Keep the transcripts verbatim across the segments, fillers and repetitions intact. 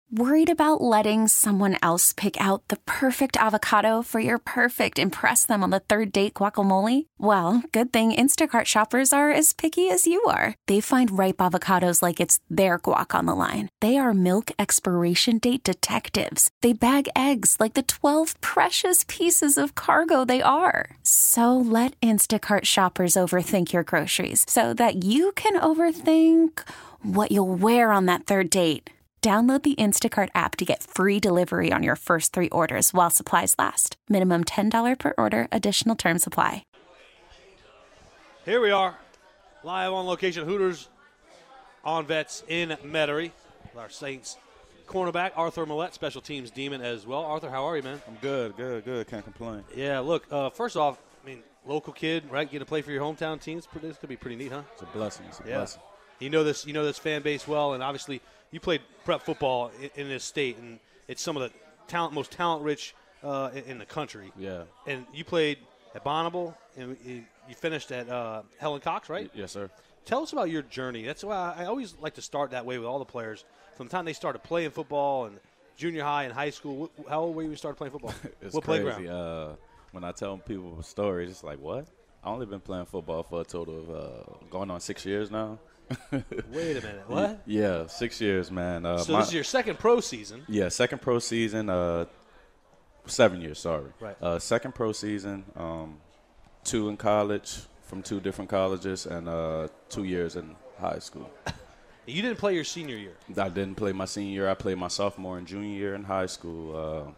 Worried about letting someone else pick out the perfect avocado for your perfect impress them on the third date guacamole? Well, good thing Instacart shoppers are as picky as you are. They find ripe avocados like it's their guac on the line. They are milk expiration date detectives. They bag eggs like the twelve precious pieces of cargo they are. So let Instacart shoppers overthink your groceries so that you can overthink what you'll wear on that third date. Download the Instacart app to get free delivery on your first three orders while supplies last. Minimum ten dollars per order. Additional terms apply. Here we are, live on location, Hooters on Vets in Metairie. With our Saints cornerback, Arthur Millette, special teams demon as well. Arthur, how are you, man? I'm good, good, good. Can't complain. Yeah, look, uh, first off, I mean, local kid, right? Getting to play for your hometown teams. This could be pretty neat, huh? It's a blessing. It's a yeah. blessing. You know this, you know this fan base well, and obviously you played prep football in, in this state, and it's some of the talent, most talent-rich uh, in, in the country. Yeah. And you played at Bonneville, and you, you finished at uh, Helen Cox, right? Yes, sir. Tell us about your journey. That's why I always like to start that way with all the players. From the time they started playing football and junior high and high school, how old were you when you started playing football? It's what crazy. playground? Uh, when I tell people stories, it's like, what? I only been playing football for a total of uh, going on six years now. Wait a minute. What? Yeah, six years, man. Uh, so my, this is your second pro season. Yeah, second pro season. Uh, seven years, sorry. Right. Uh, second pro season, um, two in college from two different colleges, and uh, two years in high school. You didn't play your senior year. I didn't play my senior year. I played my sophomore and junior year in high school. Uh,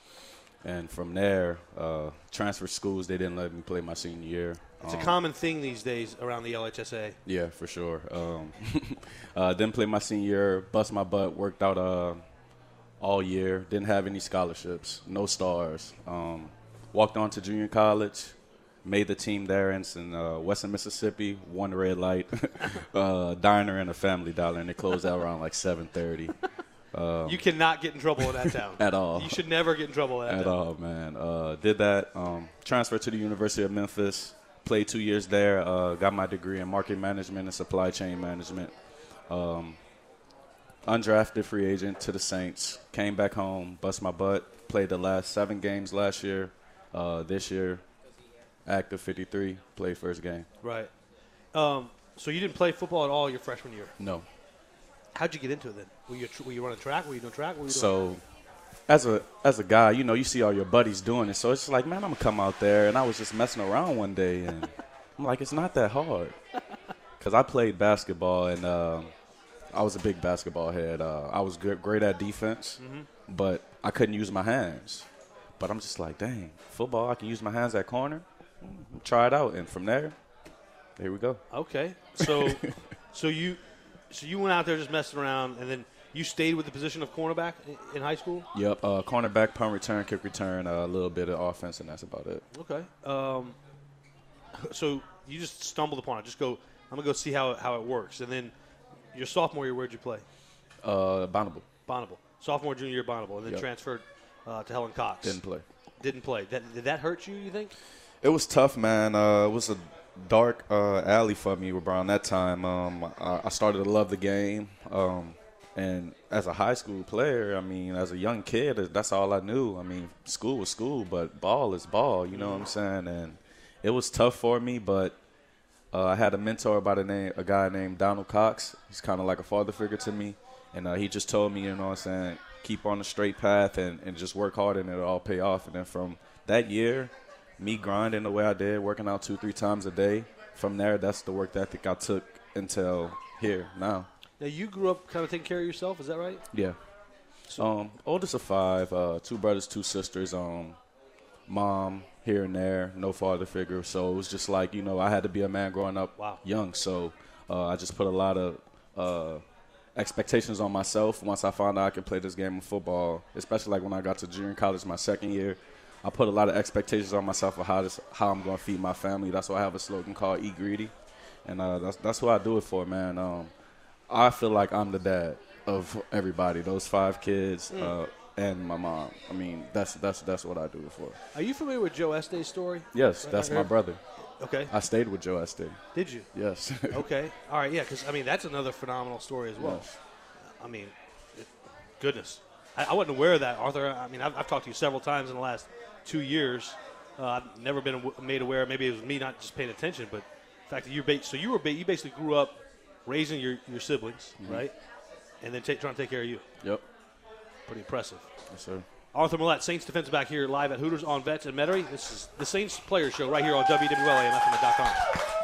and from there, uh, transfer schools, they didn't let me play my senior year. It's a um, common thing these days around the L H S A. Yeah, for sure. Um, uh, didn't play my senior year, bust my butt, worked out uh, all year. Didn't have any scholarships, no stars. Um, walked on to junior college, made the team there in uh, Western Mississippi, one red light, uh, diner and a Family Dollar, and it closed out around like seven thirty. Um, you cannot get in trouble in that town. At all. You should never get in trouble in that At town. all, man. Uh, did that. Um, transferred to the University of Memphis. Played two years there. Uh, got my degree in market management and supply chain management. Um, undrafted free agent to the Saints. Came back home, bust my butt. Played the last seven games last year. Uh, this year, active fifty-three. Played first game. Right. Um, so you didn't play football at all your freshman year? No. How'd you get into it then? Were you, were you running track? Were you doing track? What were you so, doing? as a as a guy, you know, you see all your buddies doing it. So it's like, man, I'm going to come out there. And I was just messing around one day. And I'm like, it's not that hard. Because I played basketball, and uh, I was a big basketball head. Uh, I was good, great at defense, mm-hmm. but I couldn't use my hands. But I'm just like, dang, football, I can use my hands at corner. Try it out. And from there, here we go. Okay. So so you so you went out there just messing around, and then you stayed with the position of cornerback in high school? Yep. Uh, cornerback, punt return, kick return, uh, a little bit of offense, and that's about it. Okay. Um, so you just stumbled upon it. Just go, I'm going to go see how, how it works. And then your sophomore year, where'd you play? Uh, Bonneville. Bonneville. Sophomore, junior year, Bonneville. And then Yep. transferred uh, to Helen Cox. Didn't play. Didn't play. That, did that hurt you, you think? It was tough, man. Uh, it was a dark uh, alley for me around that time. Um, I, I started to love the game. Um, and as a high school player, I mean, as a young kid, that's all I knew. I mean, school was school, but ball is ball, you know what I'm saying? And it was tough for me, but uh, I had a mentor by the name, a guy named Donald Cox. He's kind of like a father figure to me. And uh, he just told me, you know what I'm saying, keep on the straight path and, and just work hard and it'll all pay off. And then from that year, me grinding the way I did, working out two, three times a day, from there, that's the work ethic I took until here, now. Now, you grew up kind of taking care of yourself, is that right? Yeah. Um, oldest of five, uh, two brothers, two sisters, um, mom here and there, no father figure. So it was just like, you know, I had to be a man growing up wow. young. So uh, I just put a lot of uh, expectations on myself once I found out I could play this game of football, especially like when I got to junior college my second year. I put a lot of expectations on myself of how this, how I'm going to feed my family. That's why I have a slogan called Eat Greedy. And uh, that's, that's what I do it for, man. Um, I feel like I'm the dad of everybody, those five kids mm. uh, and my mom. I mean, that's that's that's what I do it for. Are you familiar with Joe Este's story? Yes, that's my brother. Okay. I stayed with Joe Este. Did you? Yes. Okay. All right, yeah, because, I mean, that's another phenomenal story as well. Yes. I mean, Goodness. I, I wasn't aware of that, Arthur. I mean, I've, I've talked to you several times in the last two years. Uh, I've never been aw- made aware. Maybe it was me not just paying attention, but the fact that you ba- so you were ba- you basically grew up raising your, your siblings, mm-hmm. right? And then take, trying to take care of you. Yep. Pretty impressive. Yes, sir. Arthur Millette, Saints defensive back here live at Hooters on Vets and Metairie. This is the Saints Players Show right here on W W L A M F M dot com.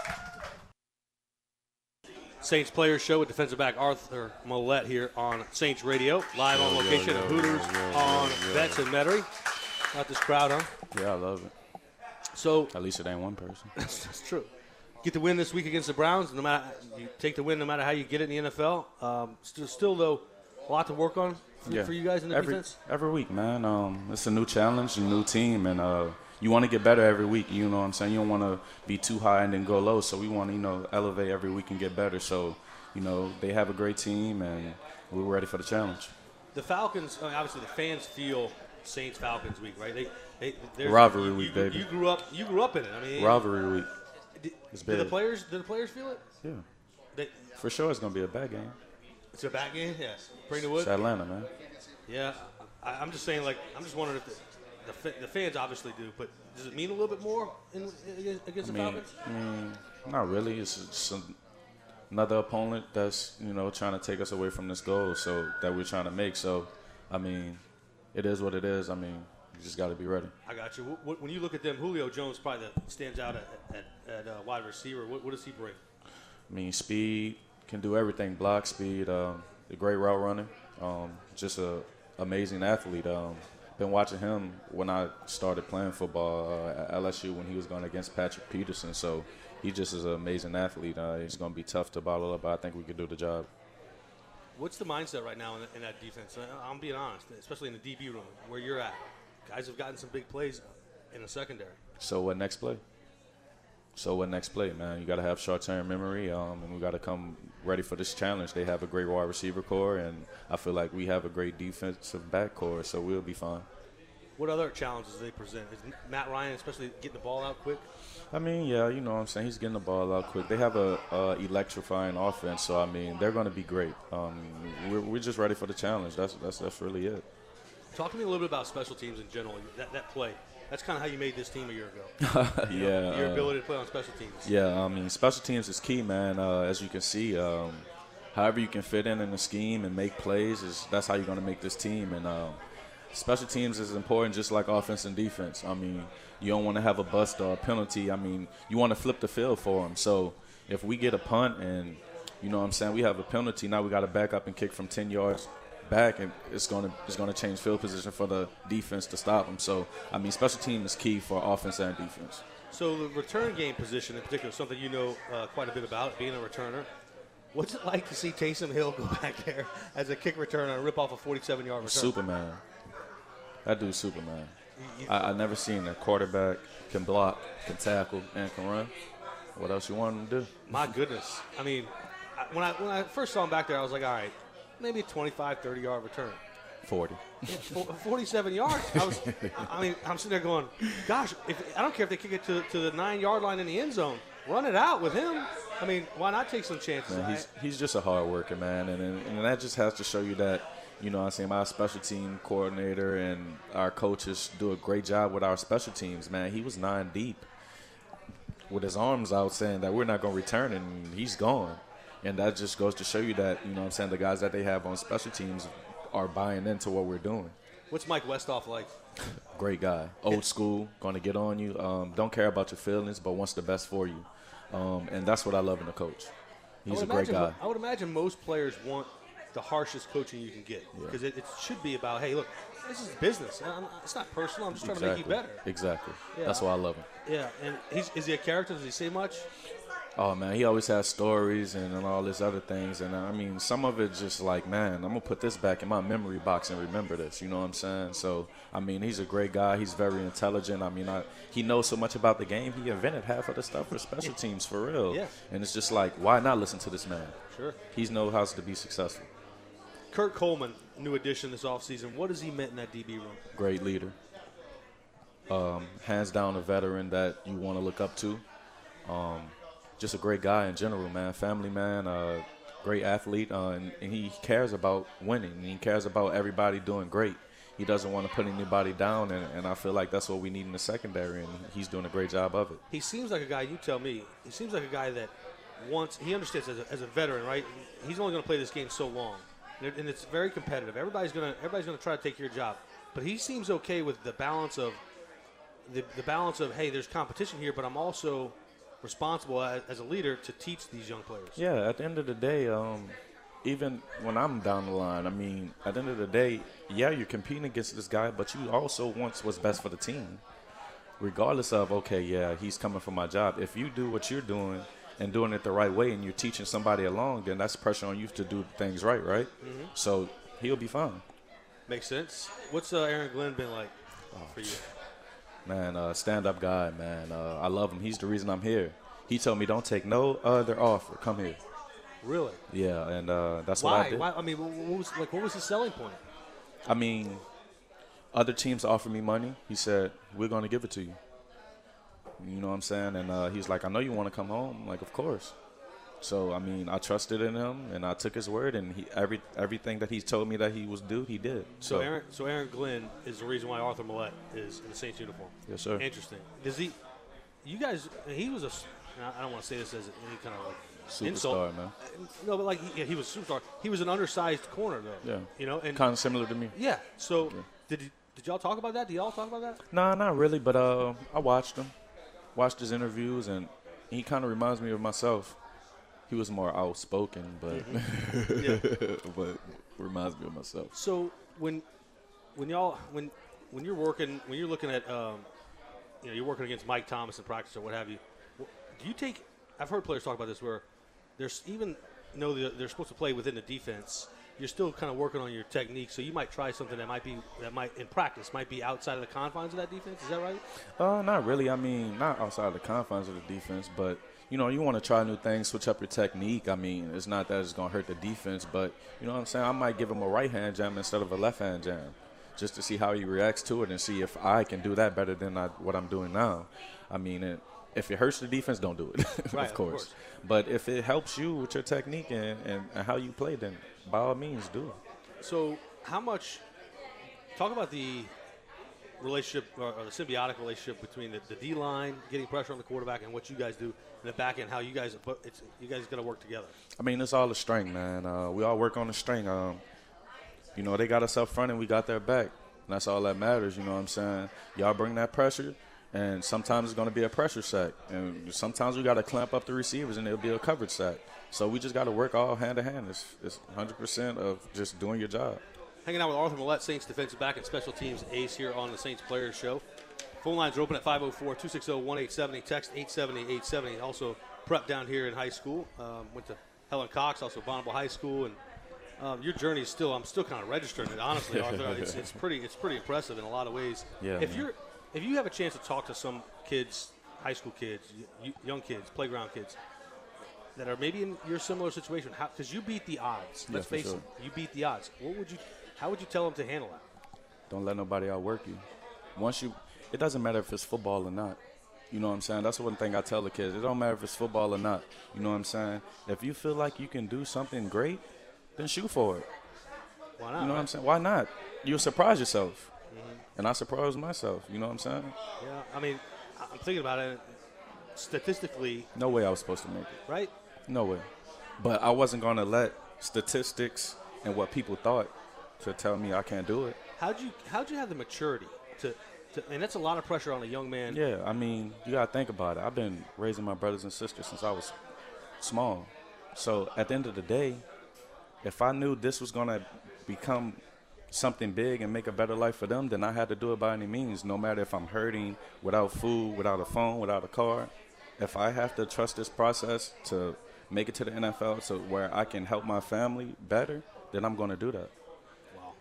Saints Players Show with defensive back Arthur Millette here on Saints Radio, live on location at Hooters on Vets and Metairie. Not this crowd, huh? Yeah, I love it. So at least it ain't one person. That's true. Get the win this week against the Browns. No matter you take the win, no matter how you get it in the N F L. Um, still, still though, a lot to work on for, yeah. for you guys in the every, defense. Every week, man. Um, it's a new challenge, a new team, and uh, you want to get better every week. You know what I'm saying? You don't want to be too high and then go low. So we want to, you know, elevate every week and get better. So, you know, they have a great team, and we're ready for the challenge. The Falcons, I mean, obviously, the fans feel Saints Falcons week, right? They, they rivalry you, week, you, baby. You grew up, you grew up in it. I mean, rivalry week. Did, it's did big. the players, did the players feel it? Yeah. They, for sure, it's gonna be a bad game. It's a bad game. Yeah. Bring the wood. It's Atlanta, man. Yeah. I, I'm just saying, like, I'm just wondering if the, the, the fans obviously do, but does it mean a little bit more in, in, against I the mean, Falcons? I mean, not really. It's just another opponent that's, you know, trying to take us away from this goal so that we're trying to make. So, I mean, it is what it is. I mean, you just got to be ready. I got you. When you look at them, Julio Jones probably the, stands out at, at, at uh, wide receiver. What, what does he bring? I mean, speed, can do everything. Block, speed, um, a great route running. Um, just a amazing athlete. Um, been watching him when I started playing football uh, at L S U when he was going against Patrick Peterson. So he just is an amazing athlete. Uh, he's going to be tough to bottle up, but I think we could do the job. What's the mindset right now in, in that defense? I'm being honest, especially in the D B room where you're at. Guys have gotten some big plays in the secondary. So what next play? So what next play, man? You got to have short-term memory, um, and we got to come ready for this challenge. They have a great wide receiver core, and I feel like we have a great defensive back core, so we'll be fine. What other challenges do they present? Is Matt Ryan, especially getting the ball out quick? I mean, yeah, you know what I'm saying. He's getting the ball out quick. They have a, a electrifying offense, so I mean, they're going to be great. Um, we're, we're just ready for the challenge. That's that's that's really it. Talk to me a little bit about special teams in general. That that play. That's kind of how you made this team a year ago. yeah. You know, your uh, ability to play on special teams. Yeah, I mean, special teams is key, man. Uh, as you can see, um, however you can fit in in the scheme and make plays, is that's how you're going to make this team. And uh, special teams is important just like offense and defense. I mean, you don't want to have a bust or a penalty. I mean, you want to flip the field for them. So if we get a punt and, you know what I'm saying, we have a penalty, now we got to back up and kick from ten yards back, and it's going to it's going to change field position for the defense to stop them. So, I mean, special team is key for offense and defense. So the return game position in particular is something you know uh, quite a bit about, being a returner. What's it like to see Taysom Hill go back there as a kick returner and rip off a forty-seven-yard return? Superman. That dude's Superman. I, I never seen a quarterback can block, can tackle, and can run. What else you want him to do? My goodness. I mean, I, when I when I first saw him back there, I was like, all right, maybe a twenty-five, thirty-yard return. forty. Yeah, forty-seven yards. I was, I mean, I'm sitting there going, gosh, if, I don't care if they kick it to, to the nine-yard line in the end zone. Run it out with him. I mean, why not take some chances? Man, he's, he's just a hard worker, man. And, and and that just has to show you that, you know what I'm saying, my special team coordinator and our coaches do a great job with our special teams, man. He was nine deep with his arms out saying that we're not going to return, and he's gone. And that just goes to show you that, you know what I'm saying, the guys that they have on special teams are buying into what we're doing. What's Mike Westhoff like? Great guy. Old school, going to get on you. Um, don't care about your feelings, but wants the best for you. Um, and that's what I love in a coach. He's a great imagine, guy. I would imagine most players want the harshest coaching you can get because yeah. it, it should be about, hey, look, this is business. I'm, it's not personal. I'm just trying exactly. to make you better. Exactly. Yeah. That's why I love him. Yeah, and he's, is he a character? Does he say much? Oh, man, he always has stories and, and all this other things. And, I mean, some of it just like, man, I'm going to put this back in my memory box and remember this. You know what I'm saying? So, I mean, he's a great guy. He's very intelligent. I mean, I, he knows so much about the game. He invented half of the stuff for special teams, for real. Yeah. And it's just like, why not listen to this man? Sure. He knows how to be successful. Kurt Coleman, new addition this offseason. What has he meant in that D B room? Great leader. Um, hands down a veteran that you want to look up to. Um, just a great guy in general, man. Family man. Uh, great athlete, uh, and, and he cares about winning. And he cares about everybody doing great. He doesn't want to put anybody down, and, and I feel like that's what we need in the secondary, and he's doing a great job of it. He seems like a guy, you tell me, he seems like a guy that wants, he understands as a, as a veteran, right? He's only going to play this game so long, and, and it's very competitive. Everybody's going to everybody's going to try to take your job, but he seems okay with the balance of the, the balance of, hey, there's competition here, but I'm also responsible as, as a leader to teach these young players. Yeah, at the end of the day, um, even when I'm down the line, I mean, at the end of the day, yeah, you're competing against this guy, but you also want what's best for the team. Regardless of, okay, yeah, he's coming for my job. If you do what you're doing and doing it the right way and you're teaching somebody along, then that's pressure on you to do things right, right? Mm-hmm. So he'll be fine. Makes sense. What's uh, Aaron Glenn been like oh, for you? Man, uh, stand-up guy, man. Uh, I love him. He's the reason I'm here. He told me don't take no other offer. Come here. Really? Yeah, and uh, that's Why? what I did. Why? I mean, what was like? What was his selling point? I mean, other teams offered me money. He said, we're going to give it to you. You know what I'm saying? And uh, he's like, I know you want to come home. I'm like, of course. So, I mean, I trusted in him, and I took his word, and he every everything that he told me that he was due, he did. So, so Aaron, so Aaron Glenn is the reason why Arthur Millette is in the Saints uniform. Yes, sir. Interesting. Does he? You guys? He was a. I don't want to say this as any kind of like superstar, insult. man. No, but like he, yeah, he was a superstar. He was an undersized corner, though. Yeah. You know, and kind of similar to me. Yeah. So yeah. did he, did y'all talk about that? Did y'all talk about that? Nah, not really. But uh, I watched him, watched his interviews, and he kind of reminds me of myself. He was more outspoken, but mm-hmm. yeah. but reminds me of myself. So when when y'all when when you're working when you're looking at um, you know you're working against Mike Thomas in practice or what have you. Do you take – I've heard players talk about this where there's even though they're, they're supposed to play within the defense, you're still kind of working on your technique. So you might try something that might be – that might, in practice, might be outside of the confines of that defense. Is that right? Uh, not really. I mean, not outside of the confines of the defense, but, you know, you want to try new things, switch up your technique. I mean, it's not that it's going to hurt the defense, but, you know what I'm saying? I might give him a right-hand jam instead of a left-hand jam just to see how he reacts to it and see if I can do that better than I, what I'm doing now. I mean, it, if it hurts the defense, don't do it, right, of, course. of course. But if it helps you with your technique and, and, and how you play, then by all means, do it. So how much – talk about the relationship or, or the symbiotic relationship between the, the D-line, getting pressure on the quarterback, and what you guys do in the back end, how you guys – it's you guys got to work together. I mean, it's all a string, man. Uh, we all work on the string. Um, you know, they got us up front and we got their back. And that's all that matters, you know what I'm saying? Y'all bring that pressure. And sometimes it's going to be a pressure sack. And sometimes we got to clamp up the receivers and it'll be a coverage sack. So we just got to work all hand to hand. It's, it's one hundred percent of just doing your job. Hanging out with Arthur Millette, Saints defensive back and special teams ace here on the Saints Players Show. Phone lines are open at five oh four, two six zero, one eight seven zero. Text eight seven zero, eight seven zero. Also prepped down here in high school. Um, went to Helen Cox, also Bonneville High School. And um, your journey is still, I'm still kind of registering it, honestly, Arthur. it's, it's, pretty, it's pretty impressive in a lot of ways. Yeah, if man. you're If you have a chance to talk to some kids, high school kids, y- young kids, playground kids, that are maybe in your similar situation, because you beat the odds. Let's yeah, face sure. it, you beat the odds. What would you? How would you tell them to handle that? Don't let nobody outwork you. Once you, it doesn't matter if it's football or not. You know what I'm saying? That's one thing I tell the kids. It don't matter if it's football or not. You know what I'm saying? If you feel like you can do something great, then shoot for it. Why not? You know right? what I'm saying? Why not? You'll surprise yourself. Mm-hmm. And I surprised myself. You know what I'm saying? Yeah. I mean, I'm thinking about it. Statistically, no way I was supposed to make it. Right? No way. But I wasn't going to let statistics and what people thought to tell me I can't do it. How'd you How'd you have the maturity to, to and that's a lot of pressure on a young man. Yeah, I mean, you got to think about it. I've been raising my brothers and sisters since I was small. So at the end of the day, if I knew this was going to become something big and make a better life for them, then I had to do it by any means, no matter if I'm hurting, without food, without a phone, without a car. If I have to trust this process to make it to the N F L to where I can help my family better, then I'm going to do that. Wow.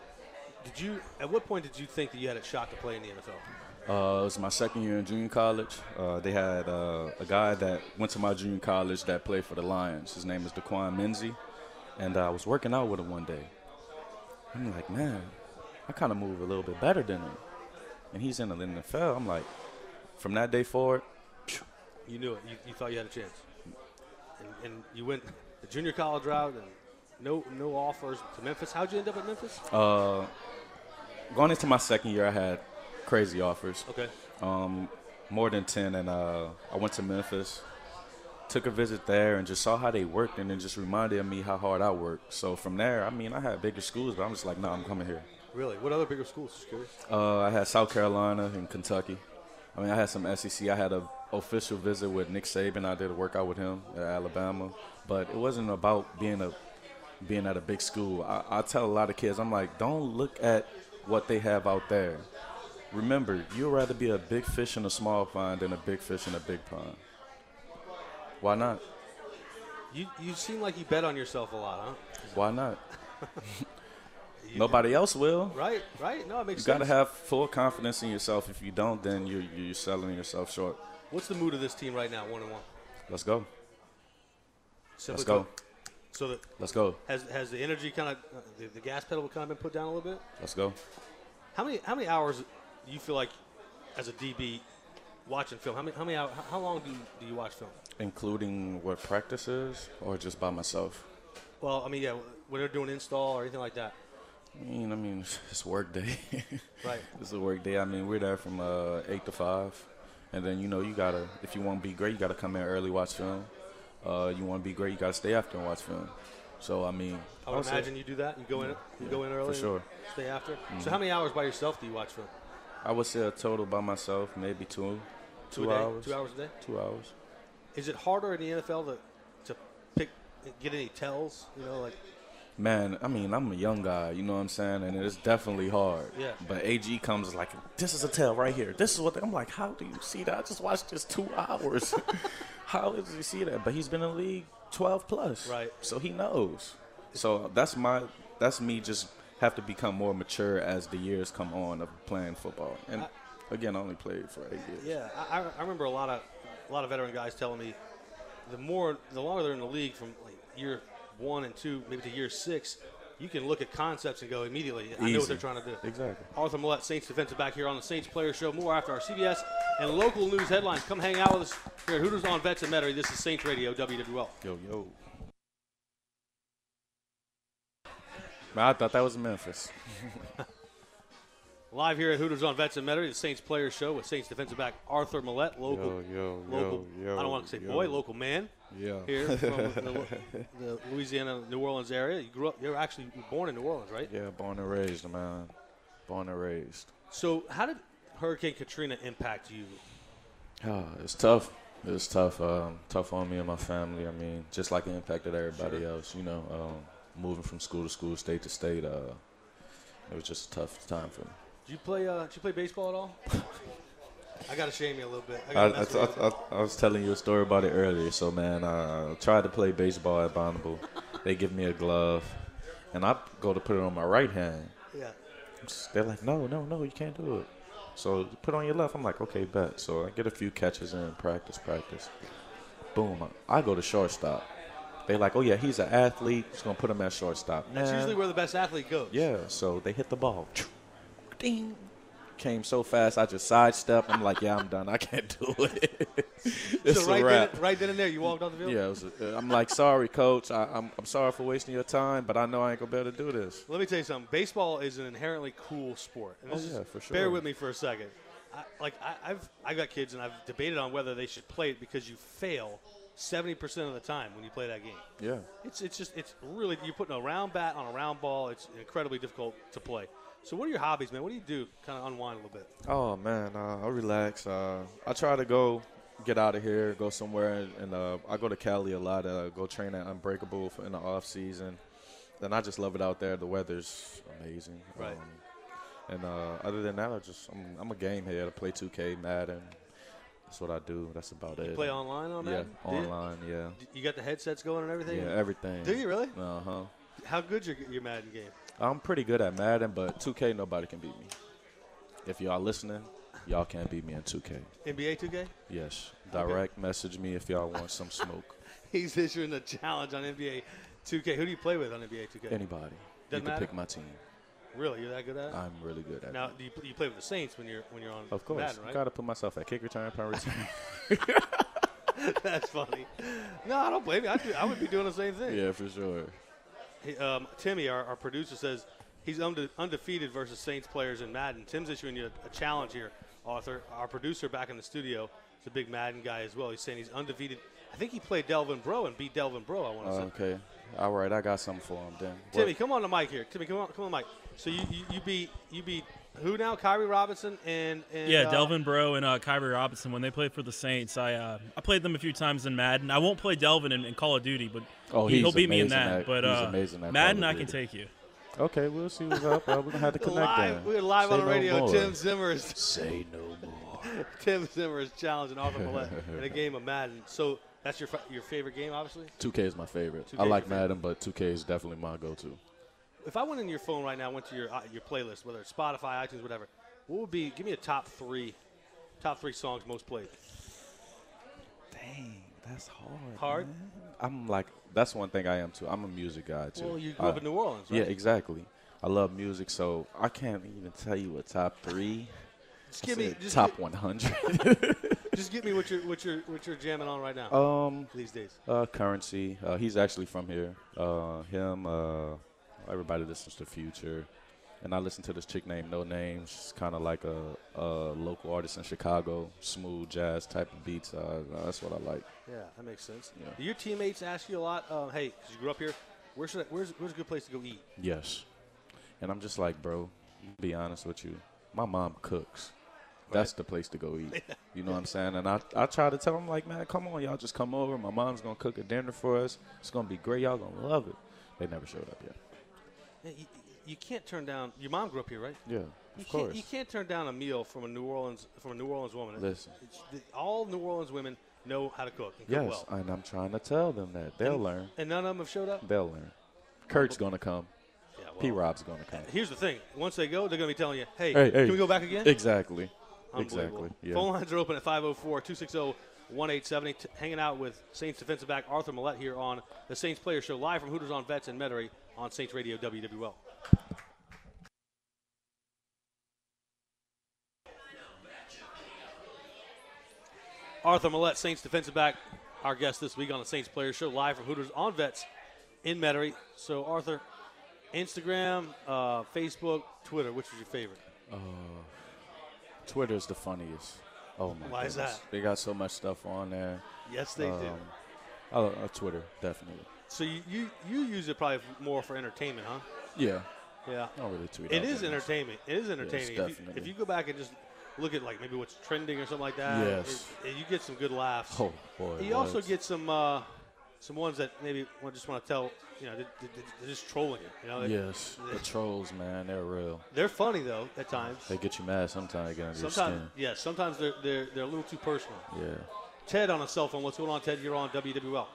Did you? At what point did you think that you had a shot to play in the N F L? Uh, it was my second year in junior college. Uh, they had uh, a guy that went to my junior college that played for the Lions. His name is Daquan Menzie. And uh, I was working out with him one day. I'm like, man, I kind of move a little bit better than him. And he's in the N F L. I'm like, from that day forward. You knew it. You, you thought you had a chance. And, and you went the junior college route and no no offers to Memphis. How'd you end up at Memphis? Uh, going into my second year, I had crazy offers. Okay. Um, more than ten, and uh, I went to Memphis, took a visit there, and just saw how they worked, and it just reminded me how hard I worked. So from there, I mean, I had bigger schools, but I'm just like, no, I'm coming here. Really? What other bigger schools? Just curious. Uh, I had South Carolina and Kentucky. I mean, I had some S E C. I had a official visit with Nick Saban. I did a workout with him at Alabama, but it wasn't about being a being at a big school. I, I tell a lot of kids, I'm like, don't look at what they have out there. Remember, you'd rather be a big fish in a small pond than a big fish in a big pond. Why not? You you seem like you bet on yourself a lot, huh? Why not? Nobody else will. Right, right. No, it makes You sense. got to have full confidence in yourself. If you don't, then you're, you're selling yourself short. What's the mood of this team right now, one and one? Let's go. Simply Let's go. put, So that Let's go. has has the energy kind of uh, the, the gas pedal kind of been put down a little bit? Let's go. How many how many hours do you feel like as a D B watching film? How many how many hours, how long do you, do you watch film? Including what practices or just by myself? Well, I mean, yeah, when they're doing install or anything like that. I mean, I mean, it's work day. Right. It's a work day. I mean, we're there from uh, eight to five, and then you know you gotta. If you want to be great, you gotta come in early, watch film. Uh, you want to be great, you gotta stay after and watch film. So I mean, I would also- imagine you do that. You go in, you Yeah, go in early, for sure. and stay after. So how many hours by yourself do you watch film? I would say a total by myself, maybe two, Two two a day? hours. Two hours a day. Two hours. Is it harder in the N F L to to pick get any tells? You know, like Man, I mean, I'm a young guy, you know what I'm saying, and it's definitely hard. Yeah. But A G comes like, this is a tell right here. This is what they, I'm like. How do you see that? I just watched this two hours. How does he see that? But he's been in the league twelve plus, Right. So he knows. So that's my that's me. Just have to become more mature as the years come on of playing football. And I- again, I only played for eight years. yeah, I, I- I remember a lot of a lot of veteran guys telling me the more the longer they're in the league from like year one and two, maybe to year six, you can look at concepts and go immediately. I know Easy. what they're trying to do. Exactly. Arthur Millette, Saints defensive back here on the Saints Player Show. More after our C B S and local news headlines. Come hang out with us here at Hooters on Vets and Metairie. This is Saints Radio, W W L. Yo, yo. Man, I thought that was Memphis. Live here at Hooters on Vets and Metairie, the Saints Player Show with Saints defensive back Arthur Millette, local, yo, local. yo, I don't want to say yo. boy, local man. Yeah. Here from the, the Louisiana, New Orleans area. You grew up. You were actually born in New Orleans, right? Yeah, born and raised, man. Born and raised. So, how did Hurricane Katrina impact you? Oh, it's tough. It was tough. Um, tough on me and my family. I mean, just like it impacted everybody Sure. else. You know, um, moving from school to school, state to state. Uh, it was just a tough time for me. Did you play? Uh, did you play baseball at all? I gotta shame you a little bit. I, I, gotta I, mess with you. I, I, I was telling you a story about it earlier. So, man, I tried to play baseball at Bonneville. They give me a glove, and I go to put it on my right hand. Yeah. They're like, no, no, no, you can't do it. So put on your left. I'm like, okay, bet. So I get a few catches in, practice, practice. Boom. I go to shortstop. They like, oh, yeah, he's an athlete. Just going to put him at shortstop. That's Man. usually where the best athlete goes. Yeah, so they hit the ball. Ding. Came so fast, I just sidestepped. I'm like, yeah, I'm done. I can't do it. It's So right a wrap. then, right then and there, you walked off the field. Yeah, it was a, I'm like, sorry, coach. I, I'm, I'm sorry for wasting your time, but I know I ain't going to be able to do this. Let me tell you something. Baseball is an inherently cool sport. And this Oh, is- yeah, for sure. Bear with me for a second. I, like I, I've I've got kids, and I've debated on whether they should play it because you fail seventy percent of the time when you play that game. Yeah. It's it's just it's really you're putting a round bat on a round ball. It's incredibly difficult to play. So what are your hobbies, man? What do you do? Kind of unwind a little bit. Oh, man, uh, I relax. Uh, I try to go get out of here, go somewhere, and, and uh, I go to Cali a lot, uh, go train at Unbreakable for, in the off season. And I just love it out there. The weather's amazing. Right. Um, and uh, other than that, I just I'm, I'm a game head. I play two K, Madden. That's what I do. That's about You it. play online on Yeah, that? online. Yeah, You got the headsets going and everything. yeah, everything. Do you really? Uh huh. How good's your your Madden game? I'm pretty good at Madden, but two K nobody can beat me. If y'all listening, y'all can't beat me in two K. N B A two K? Yes. Direct message me if y'all want some smoke. He's issuing a challenge on N B A two K. Who do you play with on N B A two K? Anybody. Doesn't you can matter? pick my team. Really, you're that good at it? I'm really good at Now, it. do you, you play with the Saints when you're when you're on Of course. Madden, right? Got to put myself at kick return, punt return. That's funny. No, I don't blame you. I'd do, I would be doing the same thing. Yeah, for sure. Hey, um, Timmy, our, our producer, says he's unde- undefeated versus Saints players in Madden. Tim's issuing you a, a challenge here, Arthur. Our producer back in the studio is a big Madden guy as well. He's saying he's undefeated. I think he played Delvin Bro and beat Delvin Bro, I want to Uh, say. okay. All right, I got something for him then. Timmy, What- come on the mic here. Timmy, come on, come on the mic. So you, you, you beat you beat who now? Kyrie Robinson and, and Yeah, uh, Delvin Bro and uh, Kyrie Robinson, when they played for the Saints, I uh, I played them a few times in Madden. I won't play Delvin in, in Call of Duty, but Oh, he, he's will beat me in amazing that. at- but he's uh, amazing at Madden, Call of I can Duty. take you. Okay, we'll see what's up. Uh, we're going to have to connect live, then. We're live Say on the no radio. more. Tim Zimmer is Say no more. Tim Zimmer is challenging Arthur Millette in a game of Madden. So that's your fa- your favorite game, obviously. two K is my favorite. two K I is like your favorite. Madden, but two K is definitely my go-to. If I went in your phone right now, went to your uh, your playlist, whether it's Spotify, iTunes, whatever, what would be? Give me a top three, top three songs most played. Dang, that's hard. Hard? man. I'm like, that's one thing I am too. I'm a music guy too. Well, you grew I- up in New Orleans, right? Yeah, exactly. I love music, so I can't even tell you a top three. Just I give me said just top Give, one hundred. just give me what you're what you're what you're jamming on right now um, these days. uh, Currency. Uh, he's actually from here. Uh, him. Uh, everybody listens to Future, and I listen to this chick named No Names. Kind of like a, a local artist in Chicago, smooth jazz type of beats. Uh, that's what I like. Yeah, that makes sense. Yeah. Do your teammates ask you a lot? Um, hey, because you grew up here, where should I, where's where's a good place to go eat? Yes. And I'm just like, bro, to be honest with you, my mom cooks. That's the place to go eat. You know what I'm saying? And I, I try to tell them, like, man, come on, y'all just come over. My mom's going to cook a dinner for us. It's going to be great. Y'all going to love it. They never showed up yet. Yeah, you, you can't turn down. Your mom grew up here, right? Yeah, You of can't, course. you can't turn down a meal from a New Orleans from a New Orleans woman. Listen. It's, the, all New Orleans women know how to cook and cook Yes, well. and I'm trying to tell them that. They'll and, learn. And none of them have showed up. They'll learn. Kurt's going to come. Yeah, well, P-Rob's going to come. Here's the thing: once they go, they're going to be telling you, "Hey, Hey, hey. can we go back again?" Exactly. Unbelievable. Exactly. Yeah. Phone lines are open at five oh four, two six zero, one eight seven zero. T- hanging out with Saints defensive back Arthur Millette here on the Saints Player Show, live from Hooters on Vets in Metairie on Saints Radio W W L. Arthur Millette, Saints defensive back, our guest this week on the Saints Player Show, live from Hooters on Vets in Metairie. So, Arthur, Instagram, uh, Facebook, Twitter, which was your favorite? Twitter's the funniest. Oh, my Why is goodness. that? They got so much stuff on there. Yes, they do. Um, I love- uh, Twitter, definitely. So you, you, you use it probably more for entertainment, huh? Yeah. Yeah. I don't really tweet It out is that much. entertainment. It is entertaining. if, you, definitely. if you go back and just look at like maybe what's trending or something like that, Yes. it, it- you get some good laughs. Oh, boy. you also what? get some uh, some ones that maybe want- just want to tell, you know, they, they, they're just trolling you. You know, They- Yes. The trolls, man, they're real. they're funny though at times. They get you mad sometimes. They get under your Sometimes, skin. yes, sometimes they're, they're they're a little too personal. Yeah. Ted on a cell phone. What's going on, Ted? You're on W W L.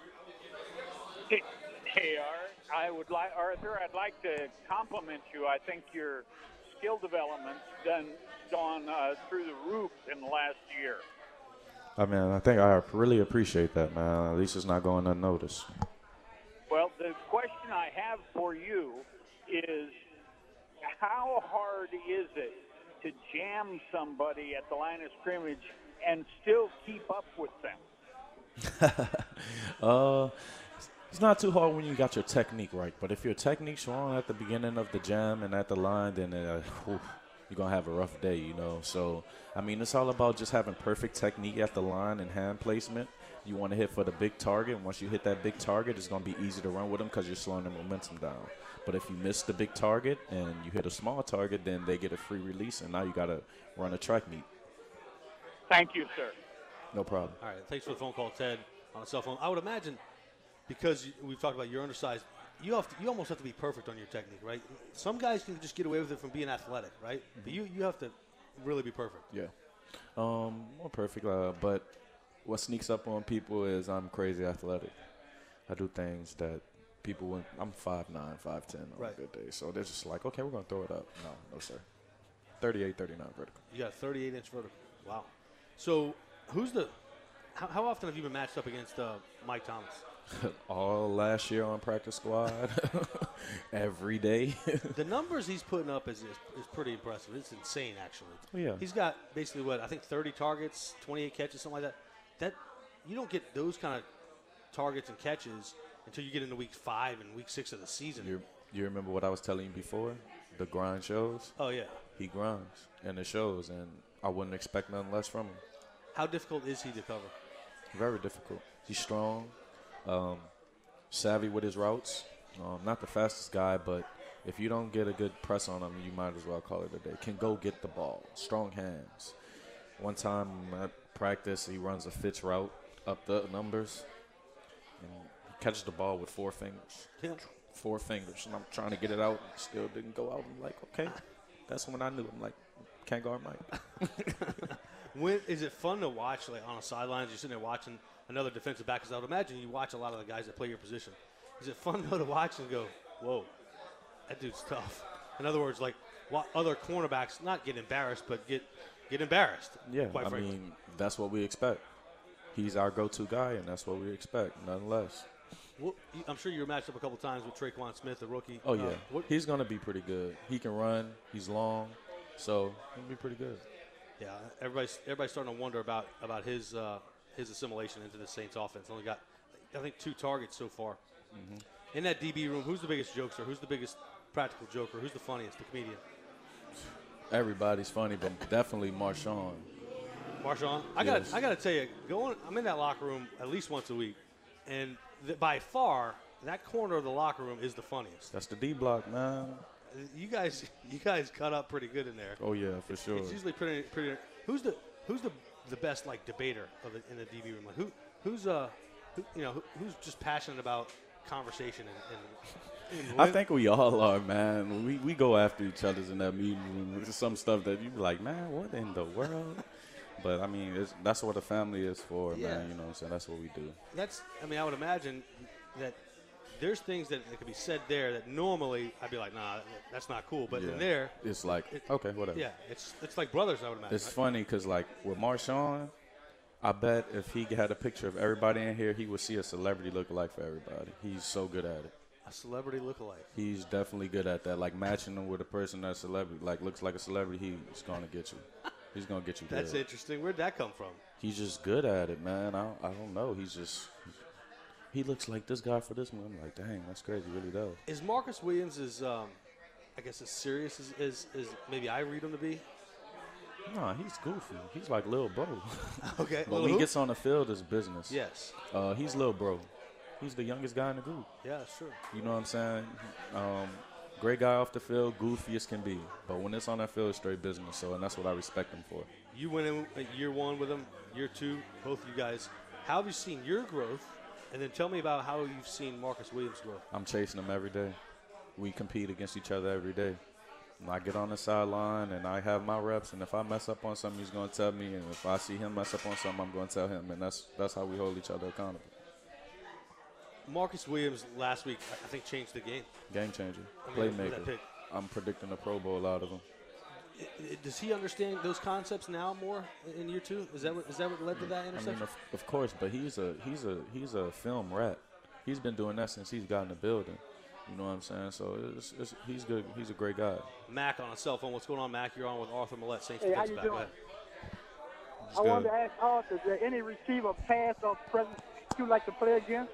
Hey, hey, Art. I would like Arthur. I'd like to compliment you. I think your skill development's done gone uh, through the roof in the last year. I mean, I think I really appreciate that, man. At least it's not going unnoticed. Well, the question I have for you is, how hard is it to jam somebody at the line of scrimmage and still keep up with them? Uh, it's not too hard when you got your technique right. But if your technique's wrong at the beginning of the jam and at the line, then uh, whew, you're going to have a rough day, you know. So, I mean, it's all about just having perfect technique at the line and hand placement. You want to hit for the big target. Once you hit that big target, it's going to be easy to run with them because you're slowing the momentum down. But if you miss the big target and you hit a small target, then they get a free release, and now you got to run a track meet. Thank you, sir. No problem. All right, thanks for the phone call, Ted, on a cell phone. I would imagine, because you- we've talked about you're undersized, you have to, you almost have to be perfect on your technique, right? Some guys can just get away with it from being athletic, right? But you, you have to really be perfect. Yeah. Um, more perfect, uh, but what sneaks up on people is I'm crazy athletic. I do things that people wouldn't. I'm five nine, five ten on Right. a good day. So they're just like, okay, we're going to throw it up. No, no, sir. thirty-eight, thirty-nine vertical. You got a thirty-eight inch vertical. Wow. So who's the how, how often have you been matched up against uh, Mike Thomas? All last year on practice squad, every day. The numbers he's putting up is, is, is pretty impressive. It's insane, actually. Oh, yeah. He's got basically what I think thirty targets, twenty-eight catches, something like that. That you don't get those kind of targets and catches until you get into week five and week six of the season. You you remember what I was telling you before? The grind shows. Oh yeah, he grinds and it shows, and I wouldn't expect nothing less from him. How difficult is he to cover? Very difficult. He's strong, um, savvy with his routes. Um, not the fastest guy, but if you don't get a good press on him, you might as well call it a day. Can go get the ball. Strong hands. One time at practice, he runs a Fitz route up the numbers, and he catches the ball with four fingers. Yeah. Four fingers. And I'm trying to get it out, and still didn't go out. I'm like, okay. That's when I knew. I'm like, can't guard Mike. When is it fun to watch, like on the sidelines, you're sitting there watching another defensive back? Because I would imagine you watch a lot of the guys that play your position. Is it fun, though, to watch and go, whoa, that dude's tough? In other words, like, wa- other cornerbacks not get embarrassed, but get get embarrassed. Yeah, quite I frankly. mean, that's what we expect. He's our go-to guy, and that's what we expect, nothing less. Well, you- I'm sure you were matched up a couple times with Traquan Smith, the rookie. Oh, Uh, yeah. what, He's going to be pretty good. He can run. He's long. So he'll be pretty good. yeah, everybody's everybody's starting to wonder about about his uh, his assimilation into the Saints offense. Only got, I think, two targets so far. Mm-hmm. In that D B room, who's the biggest jokester? Who's the biggest practical joker? Who's the funniest, the comedian? Everybody's funny, but definitely Marshawn. Marshawn, I Yes. got I got to tell you, going I'm in that locker room at least once a week, and th- by far that corner of the locker room is the funniest. That's the D block, man. You guys, you guys cut up pretty good in there. Oh, yeah, for sure. It's usually pretty pretty. Who's the who's the the best like debater of the, in the D B room? Like who who's uh who, you know who, who's just passionate about conversation and. and, and I think we all are, man. We we go after each other's in that meeting room. There's some stuff that you be like, man, what in the world? But, I mean, it's, that's what a family is for, Yeah. man. You know what I'm saying? That's what we do. That's, I mean, I would imagine that there's things that, that could be said there that normally I'd be like, nah, that's not cool. But Yeah. in there, It's like, It- okay, whatever. yeah, it's it's like brothers, I would imagine. It's right? funny because, like, with Marshawn, I bet if he had a picture of everybody in here, he would see a celebrity look-alike for everybody. He's so good at it. A celebrity lookalike. He's definitely good at that. Like, matching him with a person that's celebrity, like, looks like a celebrity, he's going to get you. He's going to get you That's good. interesting. Where'd that come from? He's just good at it, man. I, I don't know. He's just – he looks like this guy for this one. I'm like, dang, that's crazy. He really does. Is Marcus Williams as, um, I guess, as serious as, as, as maybe I read him to be? Nah, he's goofy. He's like Lil Bro. Okay. But Little when he who? gets on the field, it's business. Yes. Uh, he's Lil Bro. He's the youngest guy in the group. Yeah, that's true. You know what I'm saying? Um, great guy off the field, goofy as can be. But when it's on that field, it's straight business. So, and that's what I respect him for. You went in at year one with him, year two, both of you guys. How have you seen your growth? And then tell me about how you've seen Marcus Williams grow. I'm chasing him every day. We compete against each other every day. And I get on the sideline and I have my reps. And if I mess up on something, he's going to tell me. And if I see him mess up on something, I'm going to tell him. And that's that's how we hold each other accountable. Marcus Williams last week, I think, changed the game. Game changer. I mean, that Playmaker. pick. I'm predicting a Pro Bowl out of him. I- I- Does he understand those concepts now more in year two? Is that what, is that what led to that I interception? mean, of, of course, but he's a he's a he's a film rat. He's been doing that since he's got in the building. You know what I'm saying? So it's, it's, he's good. He's a great guy. Mac on a cell phone. What's going on, Mac? You're on with Arthur Millette, Saints Hey, how defensive you back. Go doing? ahead. He's I good. wanted to ask Arthur, is there any receiver past or present you like to play against?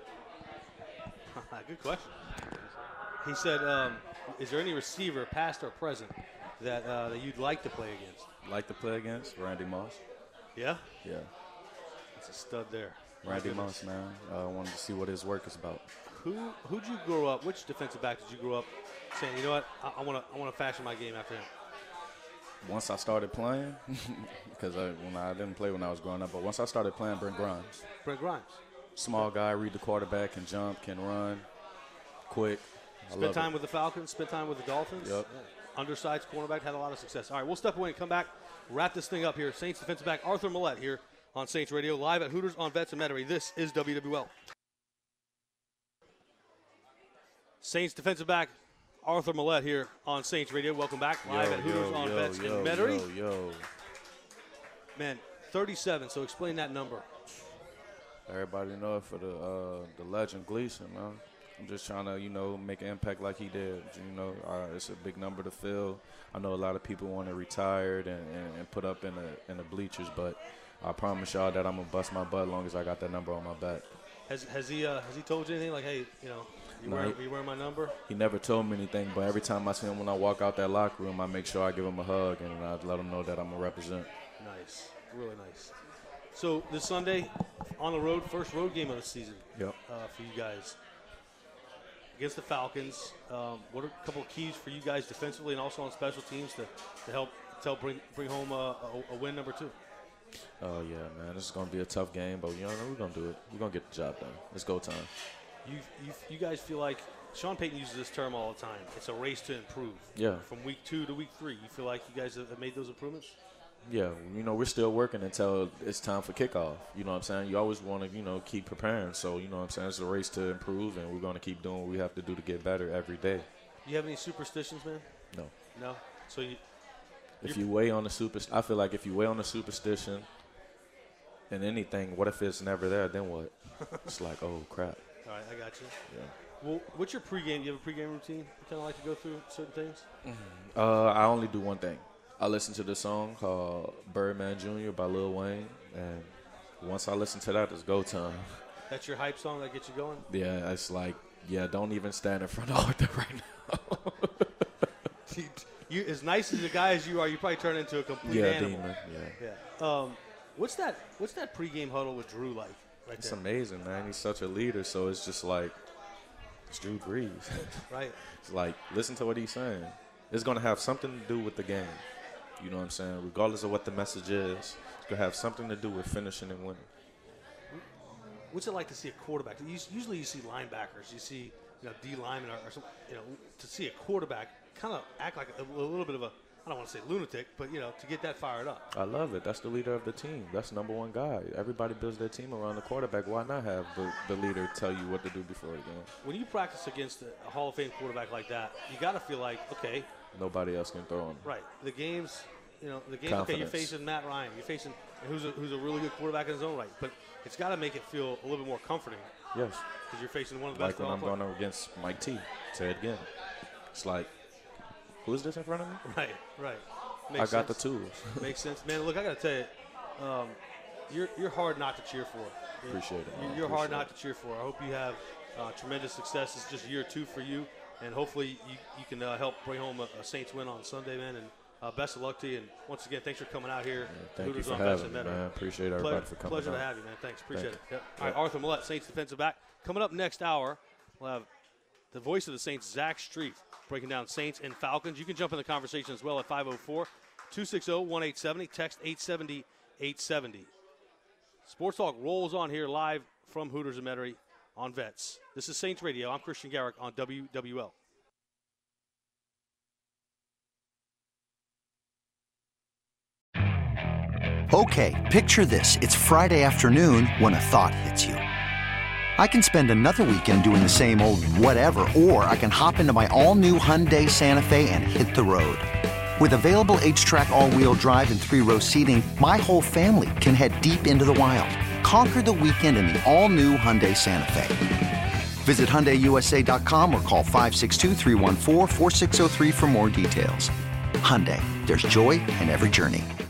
Good question. He said, um, is there any receiver, past or present, that uh, that you'd like to play against? Like to play against Randy Moss. Yeah? Yeah, That's a stud there. My Randy goodness. Moss, man. I wanted to see what his work is about. Who who'd you grow up? Which defensive back did you grow up saying, you know what, I want to I want to fashion my game after him? Once I started playing, because I, when I didn't play when I was growing up, but once I started playing, Brent Grimes. Brent Grimes. Small guy, read the quarterback, can jump, can run, quick. I Spent love time it. with the Falcons, spent time with the Dolphins. Yep. Yeah. Undersized cornerback, had a lot of success. All right, we'll step away and come back, wrap this thing up here. Saints defensive back Arthur Millette here on Saints Radio, live at Hooters on Vets and Metairie. This is W W L. Saints defensive back Arthur Millette here on Saints Radio. Welcome back, live Yo, at Hooters yo, on yo, Vets yo, and Metairie. Yo, yo. Man, thirty-seven, so explain that number. Everybody know it for the uh, the legend Gleason, man. I'm just trying to, you know, make an impact like he did. You know, uh, it's a big number to fill. I know a lot of people want to retire and, and, and put up in the in the bleachers, but I promise y'all that I'm gonna bust my butt as long as I got that number on my back. Has has he uh, has he told you anything like, hey, you know, you No, wearing, he- you wearing my number? He never told me anything, but every time I see him when I walk out that locker room, I make sure I give him a hug and I let him know that I'm gonna represent. Nice, really nice. So this Sunday, on the road, first road game of the season. Yep. Uh, for you guys against the Falcons. Um, what are a couple of keys for you guys defensively and also on special teams to, to help to help bring bring home a, a, a win number two? Oh yeah, man, this is gonna be a tough game, but you know we're gonna do it. We're gonna get the job done. It's go time. You you you guys feel like Sean Payton uses this term all the time. It's a race to improve. Yeah. From week two to week three, you feel like you guys have made those improvements? Yeah, you know, we're still working until it's time for kickoff. You know what I'm saying? You always want to, you know, keep preparing. So, you know what I'm saying? It's a race to improve, and we're going to keep doing what we have to do to get better every day. Do you have any superstitions, man? No. No? So you If you weigh on the super, I feel like if you weigh on the superstition and anything, what if it's never there? Then what? It's like, oh, crap. All right, I got you. Yeah. Well, what's your pregame? Do you have a pregame routine? You kind of like to go through certain things? Uh, I only do one thing. I listen to this song called Birdman Junior by Lil Wayne, and once I listen to that, it's go time. That's your hype song that gets you going? Yeah, it's like, yeah, don't even stand in front of Arthur right now. you, you, as nice as a guy as you are, you probably turn into a complete yeah, animal. demon. Yeah. Yeah. Um, what's that? What's that pregame huddle with Drew like? Right It's there. amazing, man. He's such a leader, so it's just like, it's Drew Brees. Right. It's like, listen to what he's saying. It's going to have something to do with the game. You know what I'm saying? Regardless of what the message is, it's going to have something to do with finishing and winning. What's it like to see a quarterback? You, usually you see linebackers, you see you know D linemen or, or some, you know, to see a quarterback kind of act like a, a little bit of a, I don't want to say lunatic, but you know, to get that fired up. I love it. That's the leader of the team. That's the number one guy. Everybody builds their team around the quarterback. Why not have the, the leader tell you what to do before the game? When you practice against a, a Hall of Fame quarterback like that, you got to feel like, okay, Nobody else can throw him. right, the game's, you know, the game. Confidence. Okay, you're facing Matt Ryan. You're facing who's a, who's a really good quarterback in his own right, but it's got to make it feel a little bit more comforting Yes. because you're facing one of the best. Like when I'm football going up against Mike T. Say it again. It's like, who is this in front of me? players. Right, right. I Makes got sense. the tools. Makes sense, man. Look, I got to tell you, um, you're you're hard not to cheer for. Appreciate it, man. You're, you're hard Appreciate not it. to cheer for. I hope you have uh, tremendous success. It's just year two for you, and hopefully you, you can uh, help bring home a, a Saints win on Sunday, man. And uh, best of luck to you. And once again, thanks for coming out here. Yeah, thank Hooters you for on Vets having and me, Metro. man. Appreciate everybody Pleasure, for coming pleasure to out. have you, man. Thanks. Appreciate Thank it. Yep. you. All right, Yep. Arthur Millette, Saints defensive back. Coming up next hour, we'll have the voice of the Saints, Zach Street, breaking down Saints and Falcons. You can jump in the conversation as well at five oh four, two six zero, one eight seven zero. Text eight seventy, eight seventy. Sports Talk rolls on here live from Hooters and Metairie on Vets. This is Saints Radio. I'm Christian Garrick on W W L. Okay, picture this. It's Friday afternoon when a thought hits you. I can spend another weekend doing the same old whatever, or I can hop into my all-new Hyundai Santa Fe and hit the road. With available H-Track all-wheel drive and three-row seating, my whole family can head deep into the wild. Conquer the weekend in the all-new Hyundai Santa Fe. Visit Hyundai U S A dot com or call five six two, three one four, four six zero three for more details. Hyundai, there's joy in every journey.